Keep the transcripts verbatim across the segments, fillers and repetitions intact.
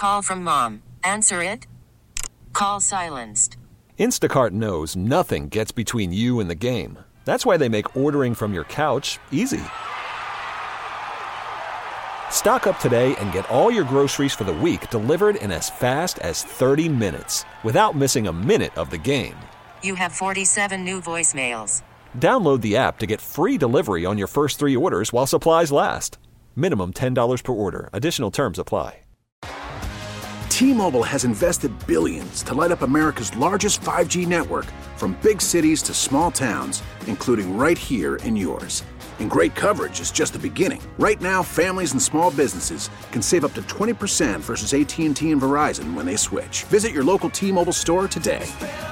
call from mom. Answer it. Call silenced. Instacart knows nothing gets between you and the game. That's why they make ordering from your couch easy. Stock up today and get all your groceries for the week delivered in as fast as thirty minutes without missing a minute of the game. You have forty-seven new voicemails. Download the app to get free delivery on your first three orders while supplies last. Minimum ten dollars per order. Additional terms apply. T-Mobile has invested billions to light up America's largest five G network, from big cities to small towns, including right here in yours. And great coverage is just the beginning. Right now, families and small businesses can save up to twenty percent versus A T and T and Verizon when they switch. Visit your local T-Mobile store today.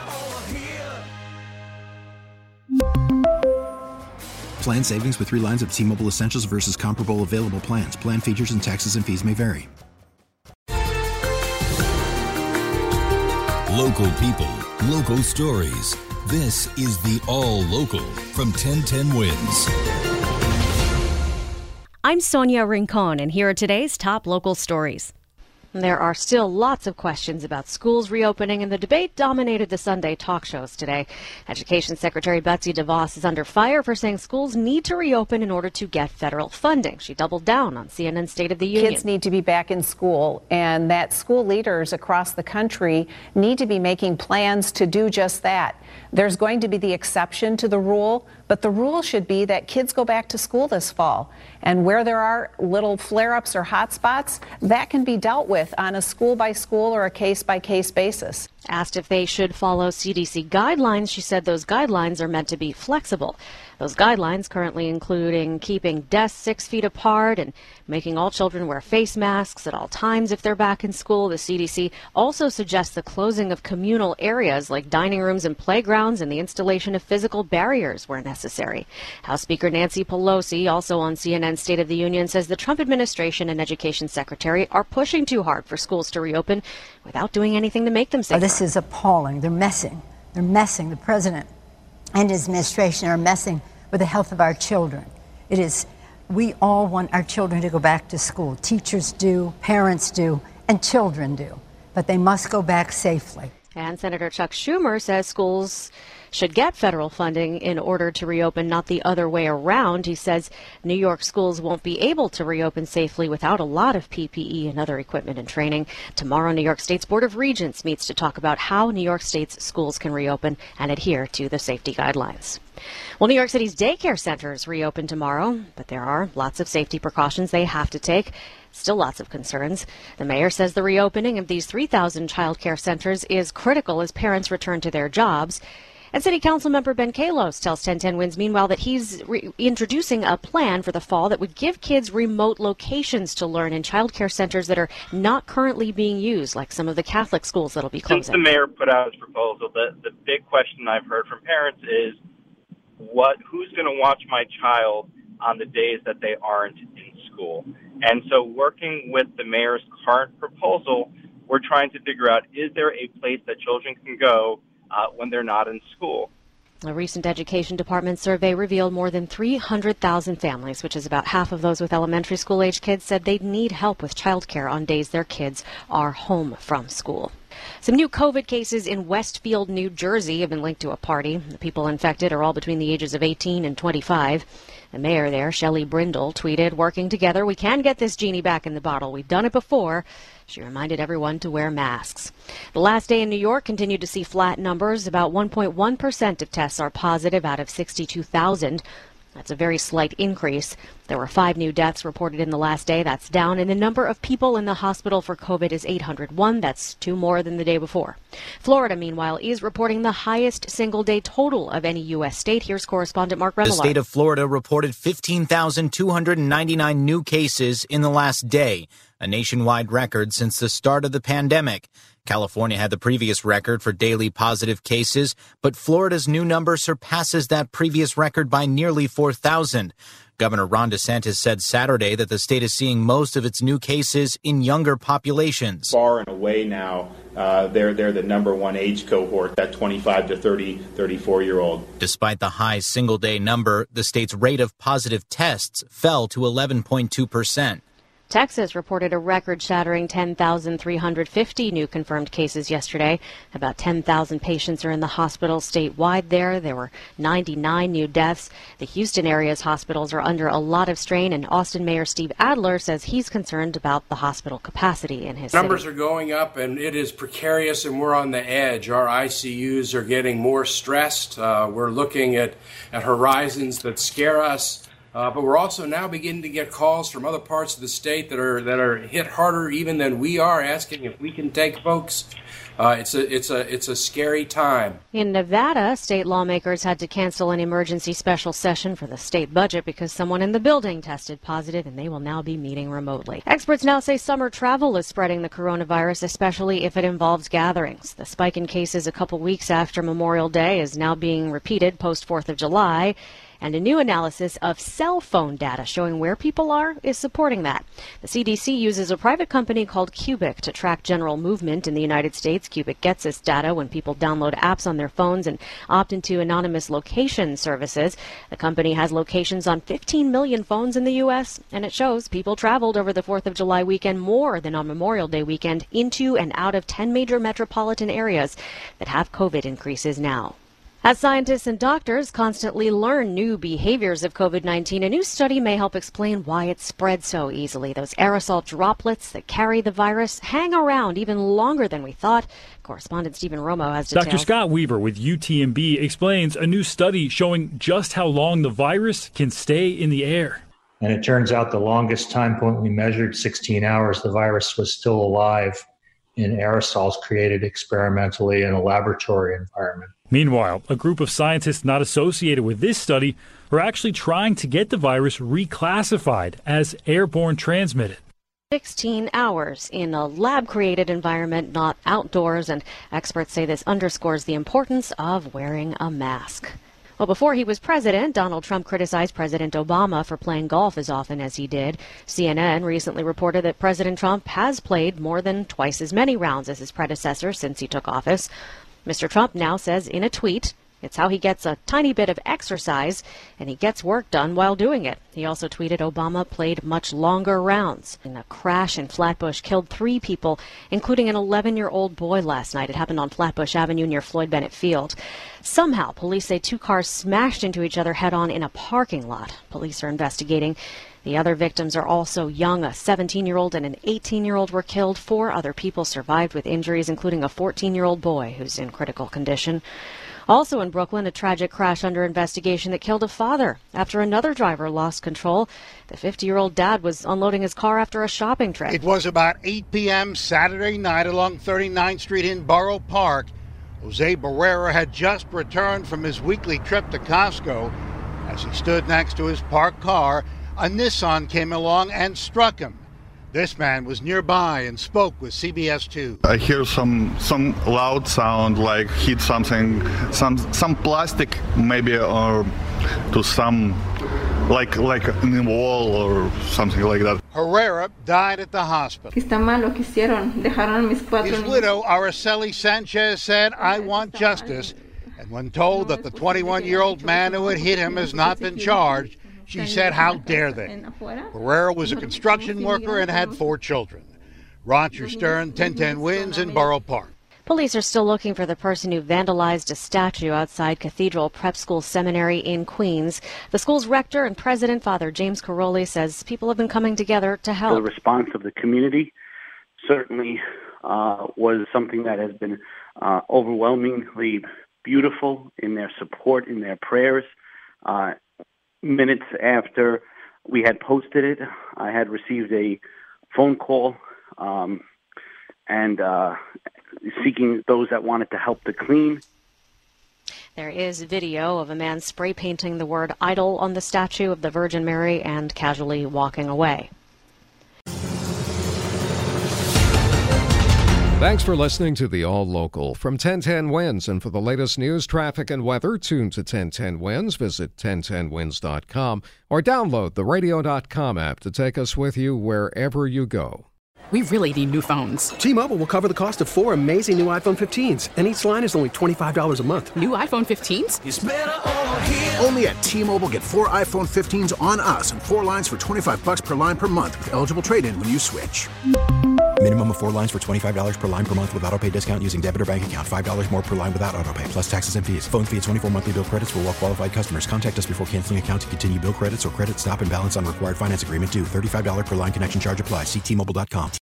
Plan savings with three lines of T-Mobile Essentials versus comparable available plans. Plan features and taxes and fees may vary. Local people, local stories. This is the All Local from ten ten Wins. I'm Sonia Rincon, and here are today's top local stories. There are still lots of questions about schools reopening, and the debate dominated the Sunday talk shows today. Education Secretary Betsy DeVos is under fire for saying schools need to reopen in order to get federal funding. She doubled down on C N N's State of the Union. Kids need to be back in school, and that school leaders across the country need to be making plans to do just that. There's going to be the exception to the rule, but the rule should be that kids go back to school this fall. And where there are little flare-ups or hot spots, that can be dealt with on a school-by-school or a case-by-case basis. Asked if they should follow C D C guidelines, she said those guidelines are meant to be flexible. Those guidelines currently including keeping desks six feet apart and making all children wear face masks at all times if they're back in school. The C D C also suggests the closing of communal areas like dining rooms and playgrounds and the installation of physical barriers where necessary. House Speaker Nancy Pelosi, also on C N N's State of the Union, says the Trump administration and Education Secretary are pushing too hard for schools to reopen without doing anything to make them safer. This is appalling. They're messing. They're messing. The president and his administration are messing with the health of our children. It is, we all want our children to go back to school. Teachers do, parents do, and children do. But they must go back safely. And Senator Chuck Schumer says schools should get federal funding in order to reopen, not the other way around. He says New York schools won't be able to reopen safely without a lot of P P E and other equipment and training. Tomorrow, New York State's Board of Regents meets to talk about how New York State's schools can reopen and adhere to the safety guidelines. Well, New York City's daycare centers reopen tomorrow, but there are lots of safety precautions they have to take. Still lots of concerns. The mayor says the reopening of these three thousand child care centers is critical as parents return to their jobs. And City Council member Ben Kalos tells ten ten Wins, meanwhile, that he's re- introducing a plan for the fall that would give kids remote locations to learn in child care centers that are not currently being used, like some of the Catholic schools that'll be closing. Since the mayor put out his proposal, the, the big question I've heard from parents is, what? who's going to watch my child on the days that they aren't in school? And so working with the mayor's current proposal, we're trying to figure out, is there a place that children can go Uh, when they're not in school? A recent Education Department survey revealed more than three hundred thousand families, which is about half of those with elementary school-age kids, said they'd need help with childcare on days their kids are home from school. Some new COVID cases in Westfield, New Jersey have been linked to a party. The people infected are all between the ages of eighteen and twenty-five. The mayor there, Shelley Brindle, tweeted, "Working together, we can get this genie back in the bottle. We've done it before." She reminded everyone to wear masks. The last day in New York continued to see flat numbers. About one point one percent of tests are positive out of sixty-two thousand. That's a very slight increase. There were five new deaths reported in the last day. That's down. And the number of people in the hospital for COVID is eight hundred one. That's two more than the day before. Florida, meanwhile, is reporting the highest single-day total of any U S state. Here's correspondent Mark Remillard. The state of Florida reported fifteen thousand two hundred ninety-nine new cases in the last day, a nationwide record since the start of the pandemic. California had the previous record for daily positive cases, but Florida's new number surpasses that previous record by nearly four thousand. Governor Ron DeSantis said Saturday that the state is seeing most of its new cases in younger populations. Far and away now, uh, they're, they're the number one age cohort, that twenty-five to thirty, thirty-four-year-old. Despite the high single-day number, the state's rate of positive tests fell to eleven point two percent. Texas reported a record-shattering ten thousand three hundred fifty new confirmed cases yesterday. About ten thousand patients are in the hospital statewide there. There were ninety-nine new deaths. The Houston area's hospitals are under a lot of strain, and Austin Mayor Steve Adler says he's concerned about the hospital capacity in his Numbers city. are going up, and it is precarious, and we're on the edge. Our I C Us are getting more stressed. Uh, we're looking at, at horizons that scare us. Uh, but we're also now beginning to get calls from other parts of the state that are that are hit harder even than we are, asking if we can take folks. Uh, it's a it's a it's a scary time. In Nevada, state lawmakers had to cancel an emergency special session for the state budget because someone in the building tested positive, and they will now be meeting remotely. Experts now say summer travel is spreading the coronavirus, especially if it involves gatherings. The spike in cases a couple weeks after Memorial Day is now being repeated post fourth of July. And a new analysis of cell phone data showing where people are is supporting that. The C D C uses a private company called Cubic to track general movement in the United States. Cubic gets this data when people download apps on their phones and opt into anonymous location services. The company has locations on fifteen million phones in the U S, and it shows people traveled over the fourth of July weekend more than on Memorial Day weekend into and out of ten major metropolitan areas that have COVID increases now. As scientists and doctors constantly learn new behaviors of COVID nineteen, a new study may help explain why it spreads so easily. Those aerosol droplets that carry the virus hang around even longer than we thought. Correspondent Stephen Romo has details. Doctor Scott Weaver with U T M B explains a new study showing just how long the virus can stay in the air. And it turns out the longest time point we measured, sixteen hours, the virus was still alive in aerosols created experimentally in a laboratory environment. Meanwhile, a group of scientists not associated with this study are actually trying to get the virus reclassified as airborne transmitted. sixteen hours in a lab-created environment, not outdoors, and experts say this underscores the importance of wearing a mask. Well, before he was president, Donald Trump criticized President Obama for playing golf as often as he did. C N N recently reported that President Trump has played more than twice as many rounds as his predecessor since he took office. Mister Trump now says in a tweet, it's how he gets a tiny bit of exercise, and he gets work done while doing it. He also tweeted Obama played much longer rounds. And a crash in Flatbush killed three people, including an eleven-year-old boy last night. It happened on Flatbush Avenue near Floyd Bennett Field. Somehow, police say two cars smashed into each other head-on in a parking lot. Police are investigating. The other victims are also young. A seventeen-year-old and an eighteen-year-old were killed. Four other people survived with injuries, including a fourteen-year-old boy who's in critical condition. Also in Brooklyn, a tragic crash under investigation that killed a father after another driver lost control. The fifty-year-old dad was unloading his car after a shopping trip. It was about eight p.m. Saturday night along thirty-ninth Street in Borough Park. Jose Barrera had just returned from his weekly trip to Costco. As he stood next to his parked car, a Nissan came along and struck him. This man was nearby and spoke with C B S two. I hear some some loud sound, like hit something, some some plastic maybe, or to some like like in the wall or something like that. Herrera died at the hospital. His widow Araceli Sanchez said, "I want justice." And when told that the twenty-one-year-old man who had hit him has not been charged, she said, "How dare they?" Herrera was a construction worker and had four children. Roger Stern, ten ten Wins in Borough Park. Police are still looking for the person who vandalized a statue outside Cathedral Prep School Seminary in Queens. The school's rector and president, Father James Caroli, says people have been coming together to help. The response of the community certainly uh, was something that has been uh, overwhelmingly beautiful in their support, in their prayers. Uh, minutes after we had posted it, I had received a phone call um, and uh, seeking those that wanted to help to clean. There is video of a man spray painting the word idol on the statue of the Virgin Mary and casually walking away. Thanks for listening to the All Local from ten ten Wins. And for the latest news, traffic, and weather, tune to ten ten Wins. Visit ten ten wins dot com or download the radio dot com app to take us with you wherever you go. We really need new phones. T-Mobile will cover the cost of four amazing new iPhone fifteens, and each line is only twenty-five dollars a month. New iPhone fifteens? It's better over here. Only at T-Mobile, get four iPhone fifteens on us and four lines for twenty-five bucks per line per month with eligible trade-in when you switch. Minimum of four lines for twenty-five dollars per line per month with autopay discount using debit or bank account. five dollars more per line without autopay, plus taxes and fees. Phone fee at twenty-four monthly bill credits for well-qualified customers. Contact us before canceling account to continue bill credits or credit stop and balance on required finance agreement due. thirty-five dollars per line connection charge applies. See T Mobile dot com.